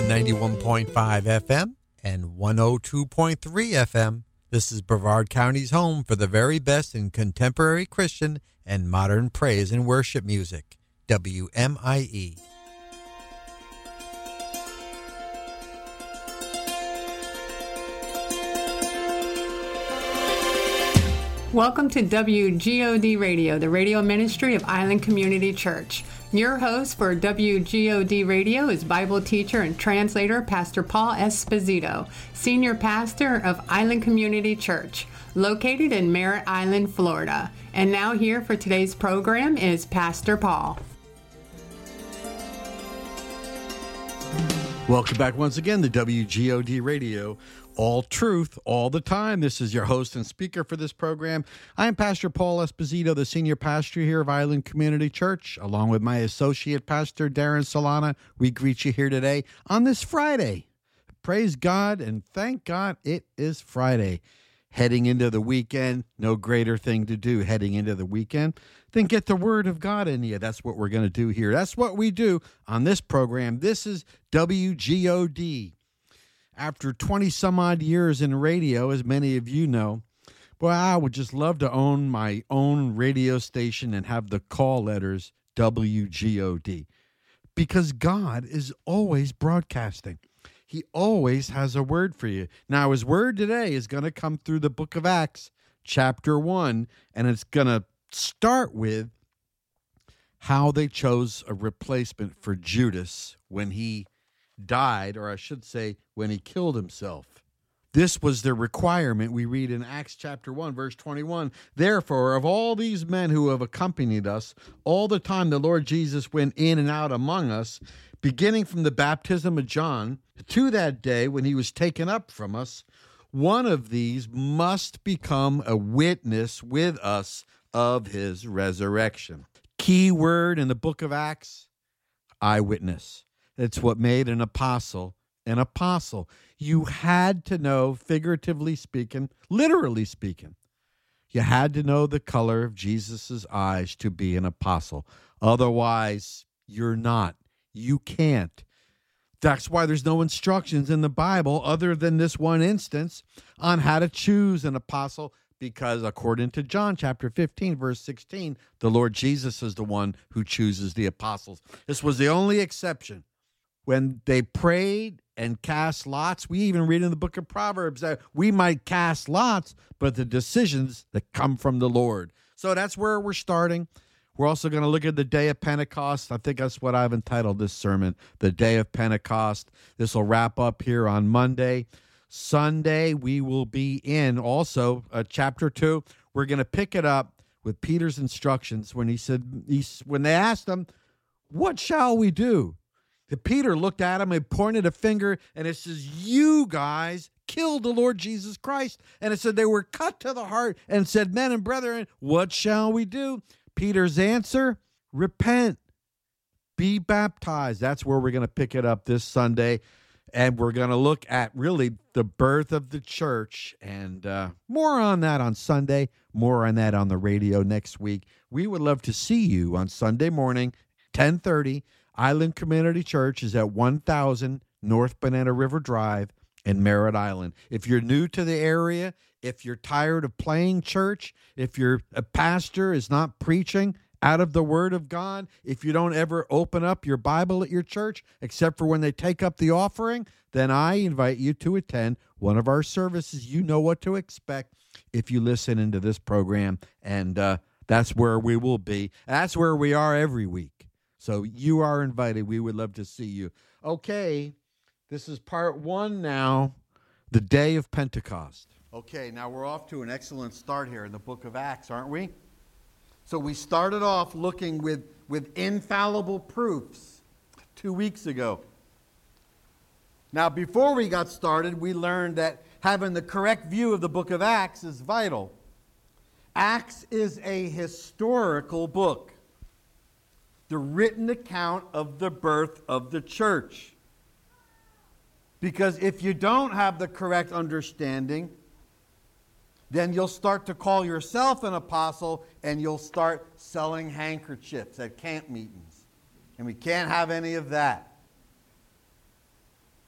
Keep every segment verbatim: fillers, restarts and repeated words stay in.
the ninety-one point five F M and one oh two point three F M. This is Brevard County's home for the very best in contemporary Christian and modern praise and worship music. W M I E. Welcome to W G O D Radio, the radio ministry of Island Community Church. Your host for W G O D Radio is Bible teacher and translator Pastor Paul Esposito, senior pastor of Island Community Church, located in Merritt Island, Florida. And now here for today's program is Pastor Paul. Welcome back once again to W G O D Radio. All truth, all the time. This is your host and speaker for this program. I am Pastor Paul Esposito, the senior pastor here of Island Community Church, along with my associate pastor, Darren Solana. We greet you here today on this Friday. Praise God and thank God it is Friday. Heading into the weekend, no greater thing to do heading into the weekend than get the Word of God in you. That's what we're going to do here. That's what we do on this program. This is W G O D. After twenty some odd years in radio, as many of you know, boy, I would just love to own my own radio station and have the call letters W G O D, because God is always broadcasting. He always has a word for you. Now, his word today is going to come through the book of Acts, chapter one, and it's going to start with how they chose a replacement for Judas when he died, or I should say, when he killed himself. This was the requirement we read in Acts chapter one, verse twenty-one. Therefore, of all these men who have accompanied us, all the time the Lord Jesus went in and out among us, beginning from the baptism of John to that day when he was taken up from us, one of these must become a witness with us of his resurrection. Key word in the book of Acts, eyewitness. It's what made an apostle an apostle. You had to know, figuratively speaking, literally speaking, you had to know the color of Jesus's eyes to be an apostle. Otherwise, you're not. You can't. That's why there's no instructions in the Bible other than this one instance on how to choose an apostle, because according to John chapter fifteen, verse sixteen, the Lord Jesus is the one who chooses the apostles. This was the only exception. When they prayed and cast lots, we even read in the book of Proverbs that we might cast lots, but the decisions that come from the Lord. So that's where we're starting. We're also going to look at the day of Pentecost. I think that's what I've entitled this sermon, the day of Pentecost. This will wrap up here on Monday. Sunday, we will be in also uh, chapter two. We're going to pick it up with Peter's instructions when he said, he, when they asked him, what shall we do? Peter looked at him and pointed a finger, and it says, you guys killed the Lord Jesus Christ. And it said they were cut to the heart and said, men and brethren, what shall we do? Peter's answer, repent, be baptized. That's where we're going to pick it up this Sunday. And we're going to look at really the birth of the church. And uh, more on that on Sunday, more on that on the radio next week. We would love to see you on Sunday morning, ten thirty. Island Community Church is at one thousand North Banana River Drive in Merritt Island. If you're new to the area, if you're tired of playing church, if your a pastor is not preaching out of the Word of God, if you don't ever open up your Bible at your church, except for when they take up the offering, then I invite you to attend one of our services. You know what to expect if you listen into this program, and uh, that's where we will be. That's where we are every week. So you are invited. We would love to see you. Okay, this is part one now, the day of Pentecost. Okay, now we're off to an excellent start here in the book of Acts, aren't we? So we started off looking with, with infallible proofs two weeks ago. Now, before we got started, we learned that having the correct view of the book of Acts is vital. Acts is a historical book, the written account of the birth of the church. Because if you don't have the correct understanding, then you'll start to call yourself an apostle and you'll start selling handkerchiefs at camp meetings. And we can't have any of that.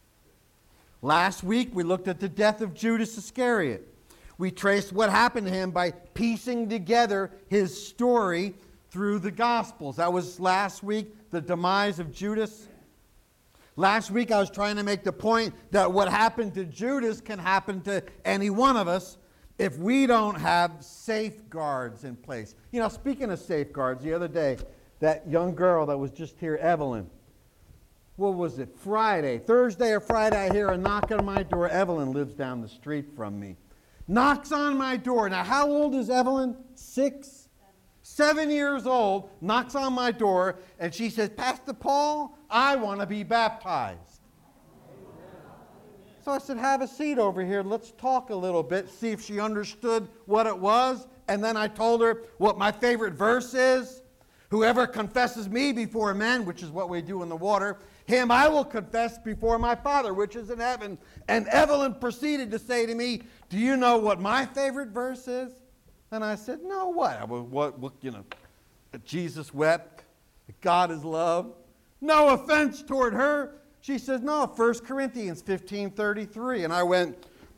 Last week, we looked at the death of Judas Iscariot. We traced what happened to him by piecing together his story through the Gospels. That was last week, the demise of Judas. Last week, I was trying to make the point that what happened to Judas can happen to any one of us if we don't have safeguards in place. You know, speaking of safeguards, the other day, that young girl that was just here, Evelyn, what was it, Friday, Thursday or Friday, I hear a knock on my door. Evelyn lives down the street from me. Knocks on my door. Now, how old is Evelyn? Six? Seven years old, knocks on my door, and she says, Pastor Paul, I want to be baptized. So I said, have a seat over here. Let's talk a little bit, see if she understood what it was. And then I told her what my favorite verse is. Whoever confesses me before men, which is what we do in the water, him I will confess before my Father, which is in heaven. And Evelyn proceeded to say to me, do you know what my favorite verse is? And I said, no, what? What, what you know, Jesus wept, God is love. No offense toward her. She says, no, First Corinthians fifteen thirty-three. And I went,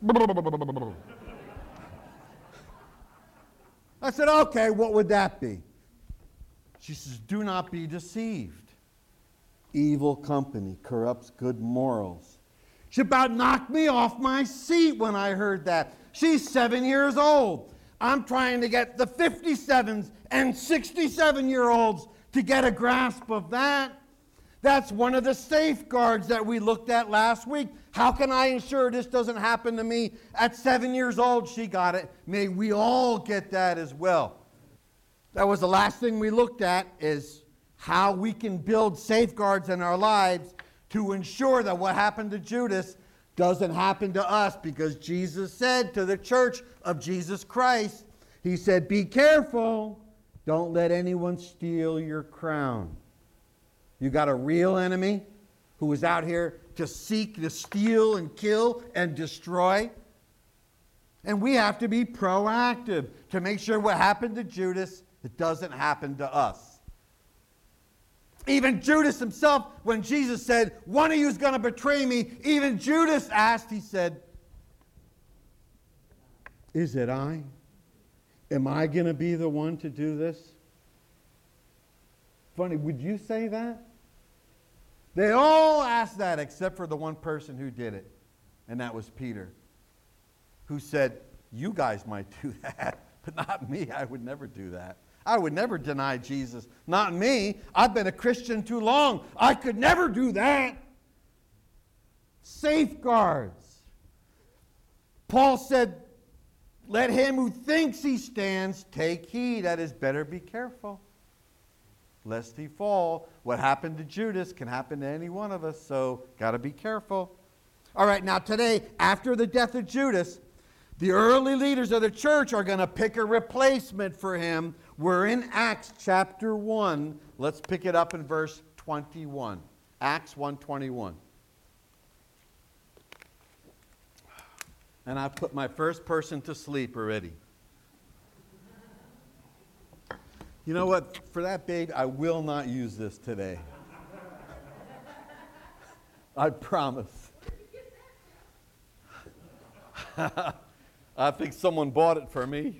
I said, okay, what would that be? She says, do not be deceived. Evil company corrupts good morals. She about knocked me off my seat when I heard that. She's seven years old. I'm trying to get the fifty-sevens and sixty-seven-year-olds to get a grasp of that. That's one of the safeguards that we looked at last week. How can I ensure this doesn't happen to me? At seven years old, she got it. May we all get that as well. That was the last thing we looked at, is how we can build safeguards in our lives to ensure that what happened to Judas doesn't happen to us, because Jesus said to the church of Jesus Christ, he said, be careful, don't let anyone steal your crown. You got a real enemy who is out here to seek to steal and kill and destroy. And we have to be proactive to make sure what happened to Judas, it doesn't happen to us. Even Judas himself, when Jesus said, one of you is going to betray me, even Judas asked, he said, is it I? Am I going to be the one to do this? Funny, would you say that? They all asked that except for the one person who did it, and that was Peter, who said, you guys might do that, but not me. I would never do that. I would never deny Jesus. Not me. I've been a Christian too long. I could never do that. Safeguards. Paul said, let him who thinks he stands take heed. That is, better be careful, lest he fall. What happened to Judas can happen to any one of us, so got to be careful. All right, now today, after the death of Judas, the early leaders of the church are going to pick a replacement for him. We're in Acts chapter one. Let's pick it up in verse twenty-one. Acts one twenty-one. And I put my first person to sleep already. You know what? For that babe, I will not use this today. I promise. I think someone bought it for me.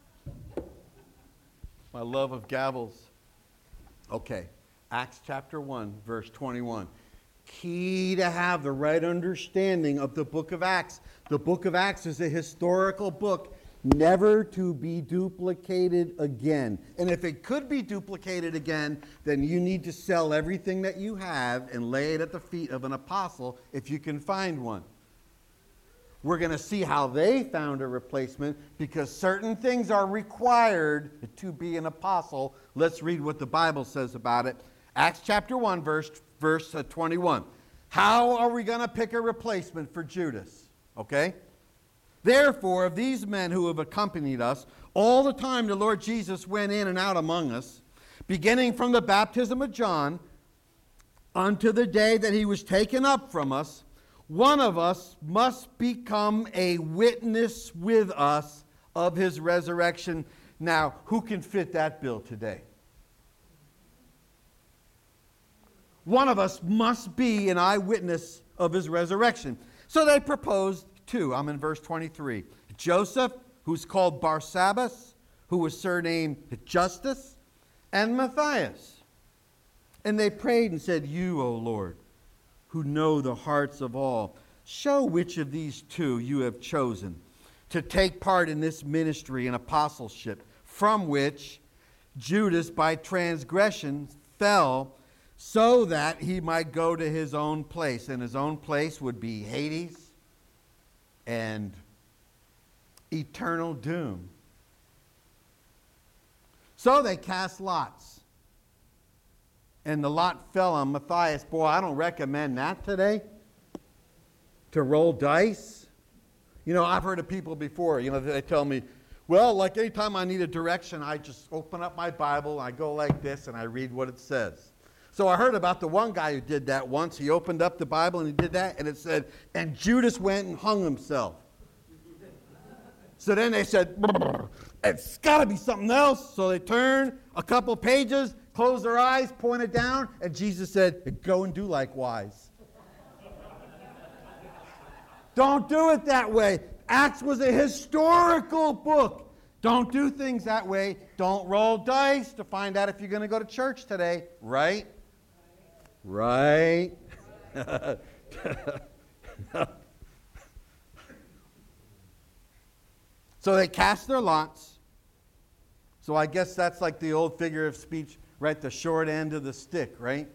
My love of gavels. Okay, Acts chapter one, verse twenty-one. Key to have the right understanding of the book of Acts. The book of Acts is a historical book, never to be duplicated again. And if it could be duplicated again, then you need to sell everything that you have and lay it at the feet of an apostle if you can find one. We're going to see how they found a replacement, because certain things are required to be an apostle. Let's read what the Bible says about it. Acts chapter one, verse, verse twenty-one. How are we going to pick a replacement for Judas? Okay? Therefore, of these men who have accompanied us, all the time the Lord Jesus went in and out among us, beginning from the baptism of John unto the day that he was taken up from us, one of us must become a witness with us of his resurrection. Now, who can fit that bill today? One of us must be an eyewitness of his resurrection. So they proposed two. I'm in verse twenty-three. Joseph, who's called Barsabbas, who was surnamed Justus, and Matthias. And they prayed and said, you, O Lord, who know the hearts of all, show which of these two you have chosen to take part in this ministry and apostleship, from which Judas by transgression fell, so that he might go to his own place. And his own place would be Hades and eternal doom. So they cast lots. And the lot fell on Matthias. Boy, I don't recommend that today. To roll dice. You know, I've heard of people before, you know, they tell me, well, like anytime I need a direction, I just open up my Bible, I go like this, and I read what it says. So I heard about the one guy who did that once. He opened up the Bible and he did that, and it said, and Judas went and hung himself. So then they said, it's got to be something else. So they turned a couple pages, closed their eyes, pointed down, and Jesus said, go and do likewise. Don't do it that way. Acts was a historical book. Don't do things that way. Don't roll dice to find out if you're going to go to church today. Right? Right. So they cast their lots. So I guess that's like the old figure of speech, right? The short end of the stick, right?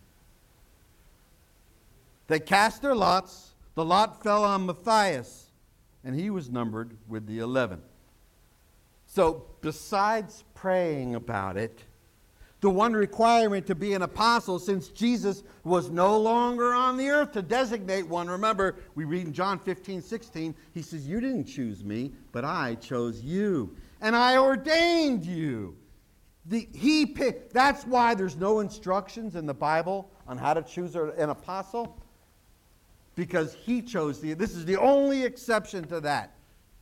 They cast their lots. The lot fell on Matthias, and he was numbered with the eleven. So besides praying about it, the one requirement to be an apostle, since Jesus was no longer on the earth to designate one. Remember, we read in John fifteen, sixteen, he says, you didn't choose me, but I chose you, and I ordained you. The, he picked, that's why there's no instructions in the Bible on how to choose an apostle, because he chose the, this is the only exception to that.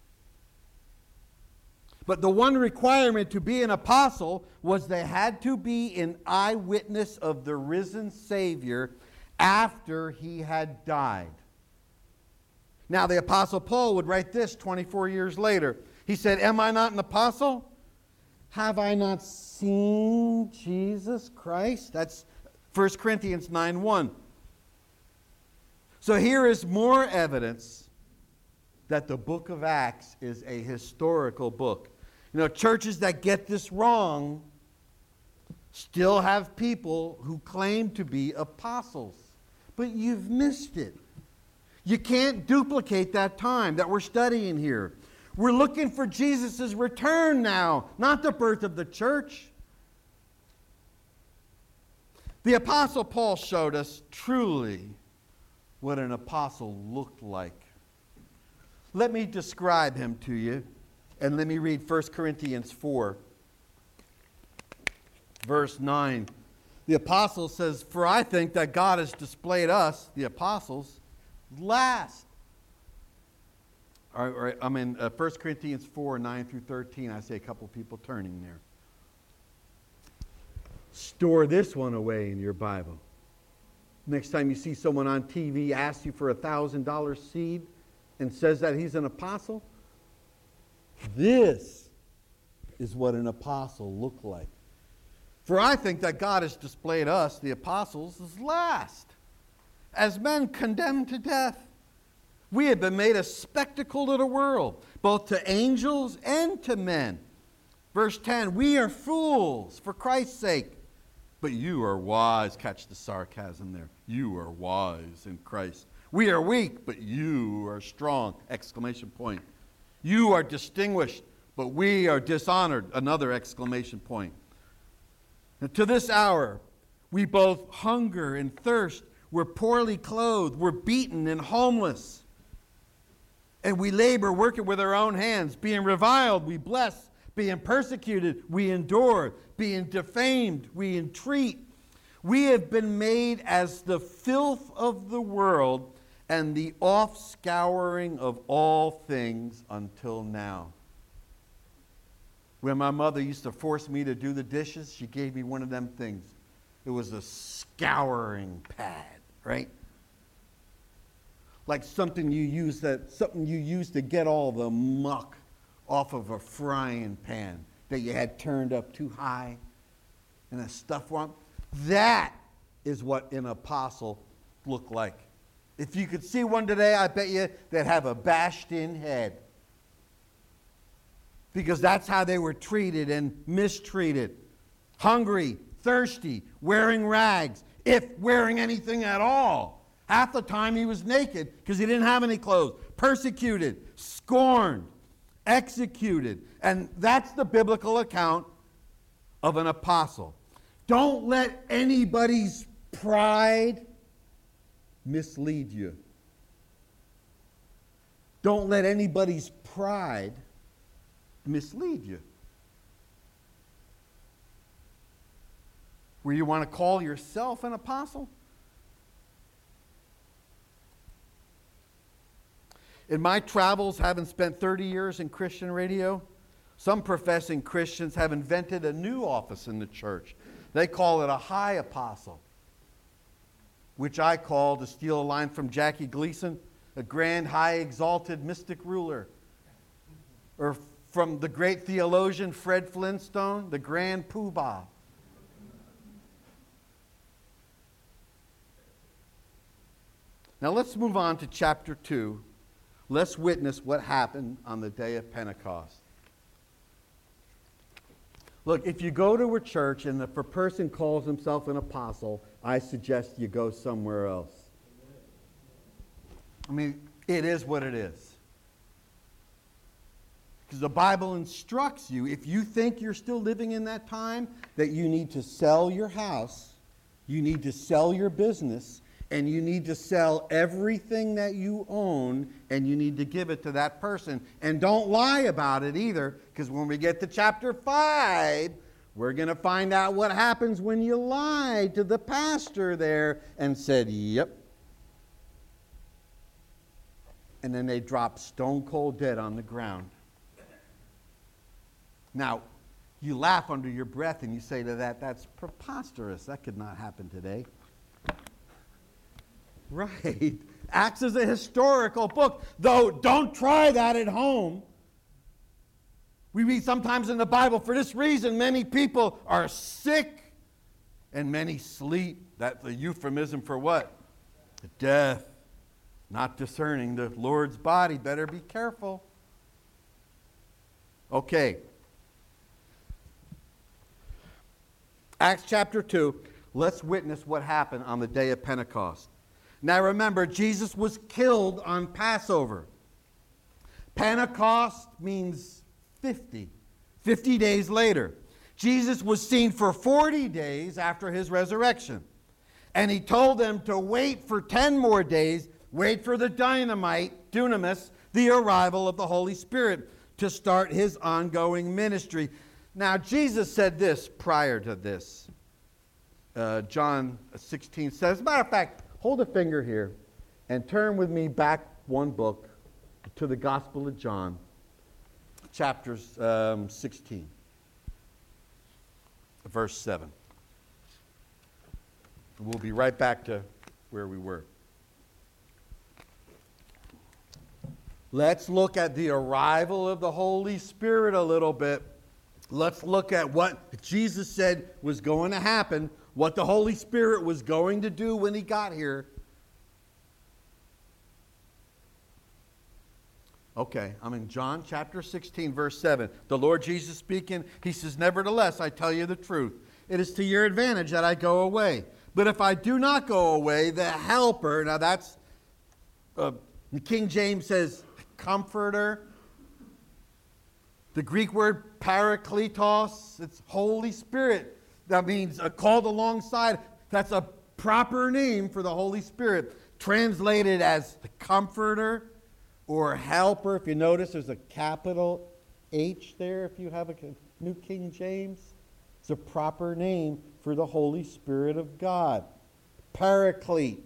But the one requirement to be an apostle was they had to be an eyewitness of the risen Savior after he had died. Now, the Apostle Paul would write this twenty-four years later. He said, am I not an apostle? Have I not seen Jesus Christ? That's First Corinthians nine one. So here is more evidence that the book of Acts is a historical book. You know, churches that get this wrong still have people who claim to be apostles. But you've missed it. You can't duplicate that time that we're studying here. We're looking for Jesus' return now, not the birth of the church. The Apostle Paul showed us truly what an apostle looked like. Let me describe him to you, and let me read First Corinthians four, verse nine. The apostle says, for I think that God has displayed us, the apostles, last. All right, all right, I'm in uh, First Corinthians four, nine through thirteen. I see a couple people turning there. Store this one away in your Bible. Next time you see someone on T V ask you for a one thousand dollars seed and says that he's an apostle, this is what an apostle looked like. For I think that God has displayed us, the apostles, as last, as men condemned to death. We have been made a spectacle to the world, both to angels and to men. Verse ten, we are fools for Christ's sake. But you are wise. Catch the sarcasm there. You are wise in Christ. We are weak, but you are strong. Exclamation point. You are distinguished, but we are dishonored. Another exclamation point. And to this hour, we both hunger and thirst. We're poorly clothed. We're beaten and homeless. And we labor, working with our own hands. Being reviled, we bless. Being persecuted, we endure. Being defamed, we entreat. We have been made as the filth of the world and the offscouring of all things until now. When my mother used to force me to do the dishes, she gave me one of them things. It was a scouring pad, right? like something you use that something you use to get all the muck off of a frying pan that you had turned up too high and the stuff wrong. That is what an apostle looked like. If you could see one today, I bet you they'd have a bashed in head. Because that's how they were treated and mistreated. Hungry, thirsty, wearing rags, if wearing anything at all. Half the time he was naked because he didn't have any clothes. Persecuted, scorned, executed. And that's the biblical account of an apostle. Don't let anybody's pride mislead you. Don't let anybody's pride mislead you. Where you want to call yourself an apostle? In my travels, having spent thirty years in Christian radio, some professing Christians have invented a new office in the church. They call it a high apostle, which I call, to steal a line from Jackie Gleason, a grand, high, exalted, mystic ruler. Or from the great theologian Fred Flintstone, the grand poobah. Now let's move on to chapter two. Let's witness what happened on the day of Pentecost. Look, if you go to a church and if a person calls himself an apostle, I suggest you go somewhere else. I mean, it is what it is. Because the Bible instructs you, if you think you're still living in that time, that you need to sell your house, you need to sell your business, and you need to sell everything that you own, and you need to give it to that person. And don't lie about it either, because when we get to chapter five, we're going to find out what happens when you lied to the pastor there and said, yep. And then they drop stone cold dead on the ground. Now, you laugh under your breath and you say to that, that's preposterous. That could not happen today. Right. Acts is a historical book, though don't try that at home. We read sometimes in the Bible, for this reason, many people are sick and many sleep. That's a euphemism for what? Death. Not discerning the Lord's body. Better be careful. Okay. Acts chapter two. Let's witness what happened on the day of Pentecost. Now remember, Jesus was killed on Passover. Pentecost means fifty. fifty days later. Jesus was seen for forty days after his resurrection. And he told them to wait for ten more days, wait for the dynamite, dunamis, the arrival of the Holy Spirit to start his ongoing ministry. Now, Jesus said this prior to this. Uh, John sixteen says, as a matter of fact, hold a finger here and turn with me back one book to the Gospel of John, chapter um, sixteen, verse seven. We'll be right back to where we were. Let's look at the arrival of the Holy Spirit a little bit. Let's look at what Jesus said was going to happen, what the Holy Spirit was going to do when he got here. Okay, I'm in John chapter sixteen, verse seven. The Lord Jesus speaking, he says, nevertheless, I tell you the truth. It is to your advantage that I go away. But if I do not go away, the helper, now that's, uh, King James says, comforter. The Greek word parakletos, it's Holy Spirit. That means uh, called alongside. That's a proper name for the Holy Spirit. Translated as the comforter or helper. If you notice, there's a capital H there if you have a New King James. It's a proper name for the Holy Spirit of God. Paraclete.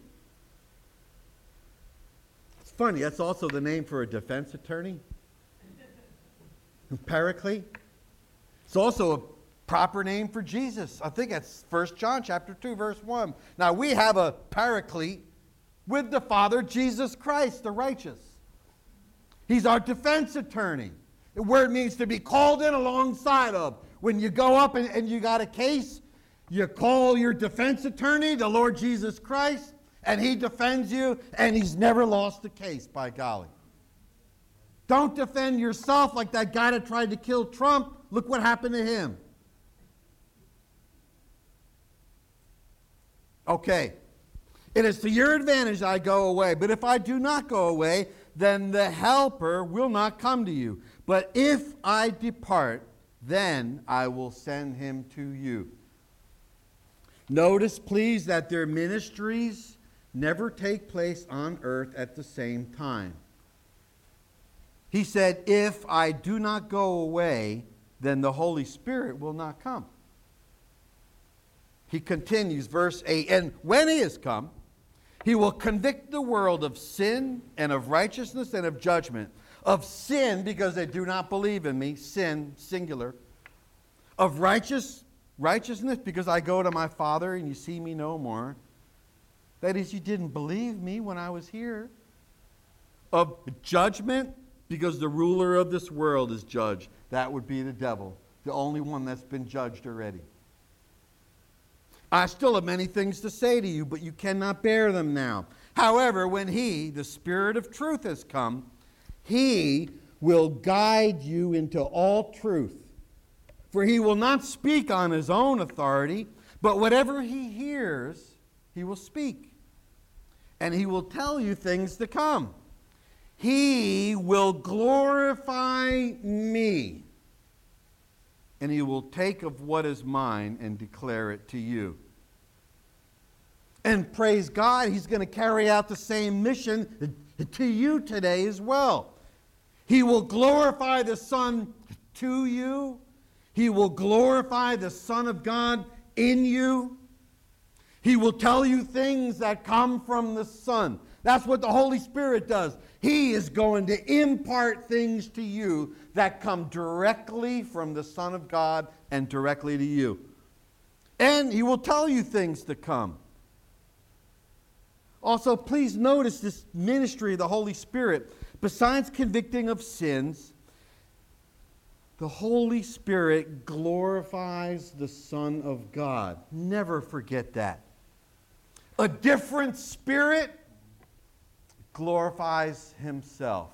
It's funny, that's also the name for a defense attorney. Paraclete. It's also a proper name for Jesus. I think that's First John chapter two, verse one. Now we have a paraclete with the Father, Jesus Christ, the righteous. He's our defense attorney. The word means to be called in alongside of. When you go up and, and you got a case, you call your defense attorney, the Lord Jesus Christ, and he defends you, and he's never lost a case, by golly. Don't defend yourself like that guy that tried to kill Trump. Look what happened to him. Okay. It is to your advantage I go away, but if I do not go away, then the Helper will not come to you. But if I depart, then I will send him to you. Notice, please, that their ministries never take place on earth at the same time. He said, if I do not go away, then the Holy Spirit will not come. He continues, verse eight, and when he has come, he will convict the world of sin and of righteousness and of judgment. Of sin, because they do not believe in me, sin, singular. Of righteous, righteousness, because I go to my Father and you see me no more. That is, you didn't believe me when I was here. Of judgment, because the ruler of this world is judged. That would be the devil, the only one that's been judged already. I still have many things to say to you, but you cannot bear them now. However, when he, the Spirit of truth, has come, he will guide you into all truth. For he will not speak on his own authority, but whatever he hears, he will speak. And he will tell you things to come. He will glorify me. And he will take of what is mine and declare it to you. And praise God, he's going to carry out the same mission to you today as well. He will glorify the Son to you. He will glorify the Son of God in you. He will tell you things that come from the Son. That's what the Holy Spirit does. He is going to impart things to you that come directly from the Son of God and directly to you. And he will tell you things to come. Also, please notice this ministry of the Holy Spirit. Besides convicting of sins, the Holy Spirit glorifies the Son of God. Never forget that. A different spirit glorifies himself.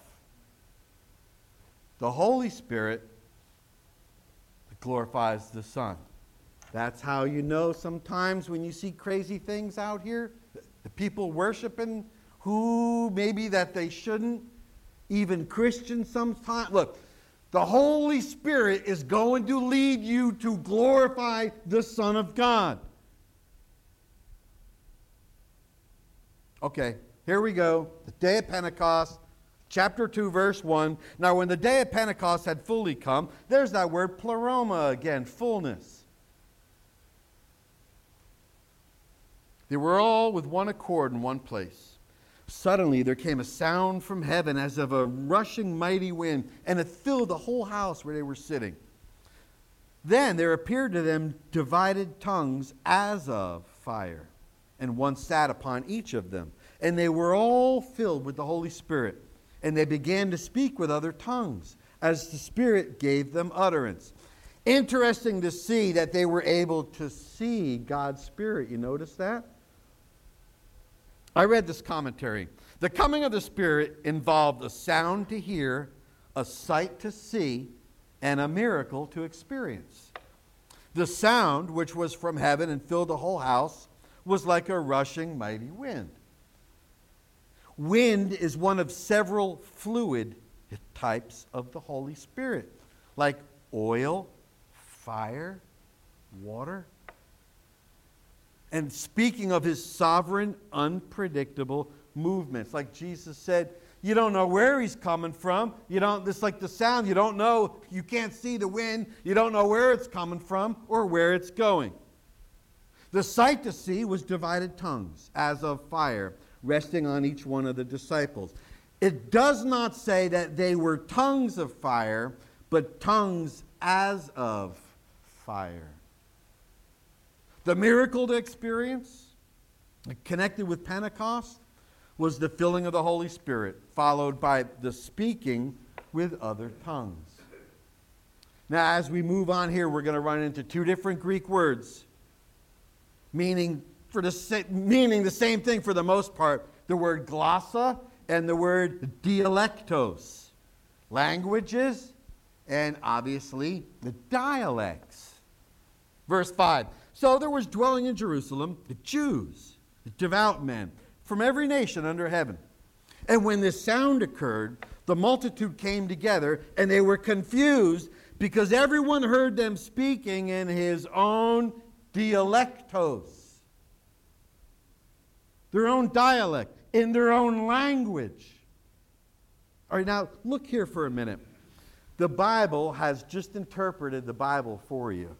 The Holy Spirit glorifies the Son. That's how you know sometimes when you see crazy things out here, the people worshiping who maybe that they shouldn't, even Christians sometimes. Look, the Holy Spirit is going to lead you to glorify the Son of God. Okay, here we go. The day of Pentecost, chapter two, verse one. Now, when the day of Pentecost had fully come, there's that word pleroma again, fullness. They were all with one accord in one place. Suddenly there came a sound from heaven as of a rushing mighty wind, and it filled the whole house where they were sitting. Then there appeared to them divided tongues as of fire, and one sat upon each of them. And they were all filled with the Holy Spirit, and they began to speak with other tongues, as the Spirit gave them utterance. Interesting to see that they were able to see God's Spirit. You notice that? I read this commentary. The coming of the Spirit involved a sound to hear, a sight to see, and a miracle to experience. The sound, which was from heaven and filled the whole house, was like a rushing mighty wind. Wind is one of several fluid types of the Holy Spirit, like oil, fire, water. And speaking of his sovereign, unpredictable movements, like Jesus said, you don't know where he's coming from. You don't, it's like the sound, you don't know, you can't see the wind, you don't know where it's coming from or where it's going. The sight to see was divided tongues, as of fire, resting on each one of the disciples. It does not say that they were tongues of fire, but tongues as of fire. The miracle to experience, connected with Pentecost, was the filling of the Holy Spirit, followed by the speaking with other tongues. Now, as we move on here, we're going to run into two different Greek words, meaning for the sa- meaning the same thing for the most part. The word glossa and the word dialectos, languages, and obviously the dialects. Verse five. So there was dwelling in Jerusalem the Jews, the devout men, from every nation under heaven. And when this sound occurred, the multitude came together, and they were confused because everyone heard them speaking in his own dialectos, their own dialect, in their own language. All right, now look here for a minute. The Bible has just interpreted the Bible for you.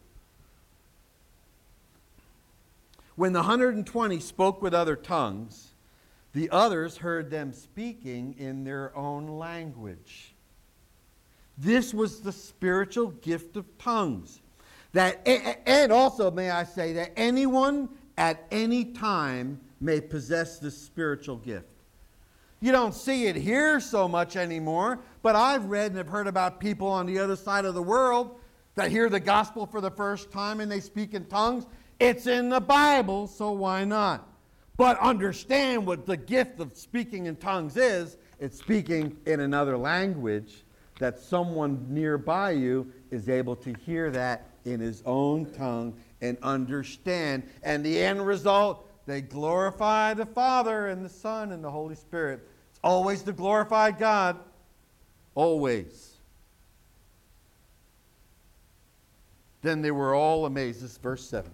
When the one hundred twenty spoke with other tongues, the others heard them speaking in their own language. This was the spiritual gift of tongues. That, and also, may I say, that anyone at any time may possess this spiritual gift. You don't see it here so much anymore, but I've read and have heard about people on the other side of the world that hear the gospel for the first time and they speak in tongues. It's in the Bible, so why not? But understand what the gift of speaking in tongues is. It's speaking in another language that someone nearby you is able to hear that in his own tongue and understand. And the end result, they glorify the Father and the Son and the Holy Spirit. It's always to glorify God. Always. Then they were all amazed. This is verse seven.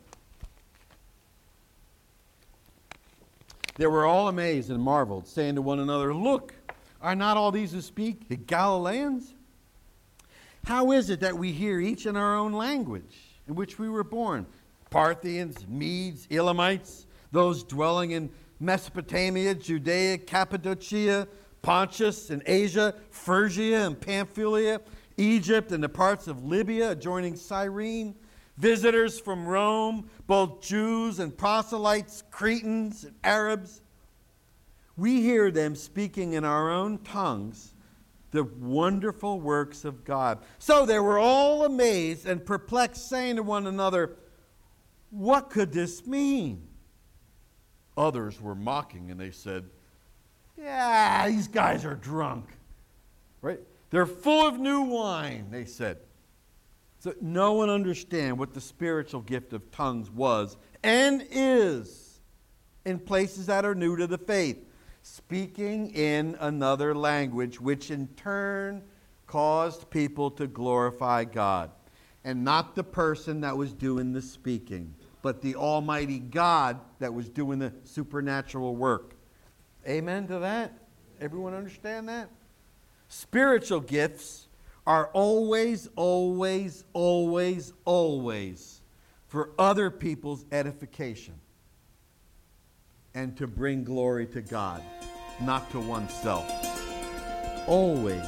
They were all amazed and marveled, saying to one another, "Look, are not all these who speak the Galileans? How is it that we hear each in our own language in which we were born? Parthians, Medes, Elamites, those dwelling in Mesopotamia, Judea, Cappadocia, Pontus and Asia, Phrygia and Pamphylia, Egypt and the parts of Libya adjoining Cyrene, visitors from Rome, both Jews and proselytes, Cretans and Arabs. We hear them speaking in our own tongues the wonderful works of God." So they were all amazed and perplexed, saying to one another, "What could this mean?" Others were mocking, and they said, "Yeah, these guys are drunk." Right? They're full of new wine, they said. So no one understand what the spiritual gift of tongues was and is in places that are new to the faith. Speaking in another language, which in turn caused people to glorify God. And not the person that was doing the speaking, but the Almighty God that was doing the supernatural work. Amen to that? Everyone understand that? Spiritual gifts are always, always, always, always for other people's edification and to bring glory to God, not to oneself. Always.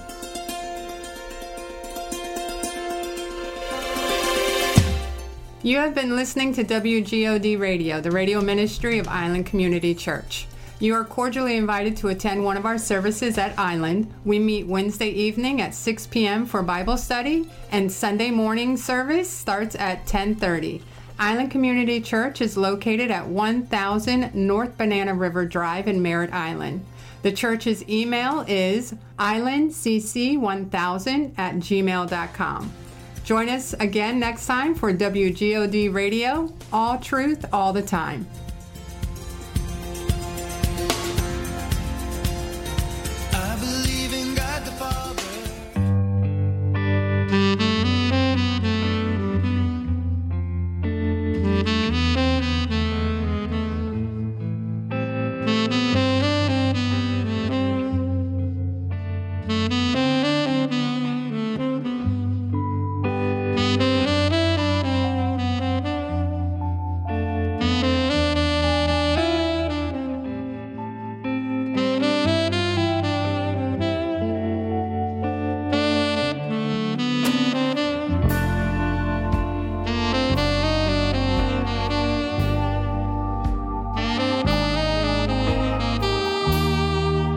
You have been listening to W G O D Radio, the radio ministry of Island Community Church. You are cordially invited to attend one of our services at Island. We meet Wednesday evening at six p.m. for Bible study, and Sunday morning service starts at ten thirty. Island Community Church is located at one thousand North Banana River Drive in Merritt Island. The church's email is island c c one thousand at gmail dot com. Join us again next time for W G O D Radio, all truth, all the time.